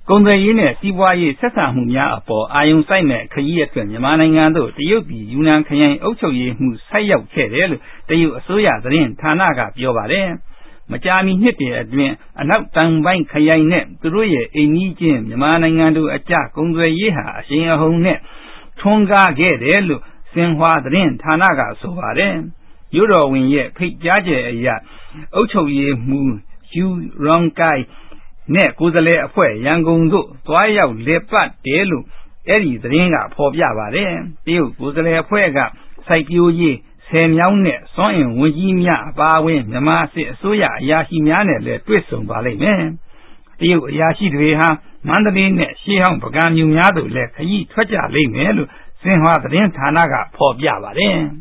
ကုန်သွယ်ရေးနဲ့စီးပွားရေးဆက်ဆံမှုများအပေါ်အာရုံစိုက်မဲ့ခရီးအတွက်မြန်မာနိုင်ငံသို့တရုတ်ပြည်ယူနန်ခရိုင်အုပ်ချုပ်ရေးမှူးဆိုက်ရောက်ခဲ့တယ်လို့တရုတ်အစိုးရသတင်းဌာနကပြောပါတယ်။မကြာမီနှစ်တွေအတွင်းအနောက်တောင်ပိုင်းခရိုင်နဲ့သူတို့ရဲ့အိမ်ကြီးချင်းမြန်မာနိုင်ငံတို့အကြားကုန်သွယ်ရေးဟာအရှိန်အဟုန်နဲ့ထွန်းကားခဲ့တယ်လို့စင်ဟွာသတင်းဌာနကဆိုပါတယ်။မြို့တော်ဝင်ရဲ့ဖိတ်ကြားချက်အရအုပ်ချုပ်ရေးမှူးယူရွန်ကိုင်နဲ့ကိုယ်စားလှယ်အဖွဲ့ရန်ကုန်သို့သွားရောက်လည်ပတ်တယ်လို့အဲ့ဒီသတင်းကဖော်ပြပါတယ်။တရုတ်ကိုယ်စားလှယ်အဖွဲ့ကစိုက်ပျိုးရေးဆယ်မြောင်းနဲ့စွမ်းအင်ဝန်ကြီးများအပါအဝင်မြန်မာစစ်အစိုးရအရာရှိများနဲ့လည်းတွေ့ဆုံပါလိမ့်မယ်။တရုတ်အရာရှိတွေဟာမန္တလေးနဲ့ရှေးဟောင်းပုဂံမြို့များသို့လည်းခရီးထွက်ကြလိမ့်မယ်လို့စင်ဟွာသတင်းဌာနကဖော်ပြပါတယ်။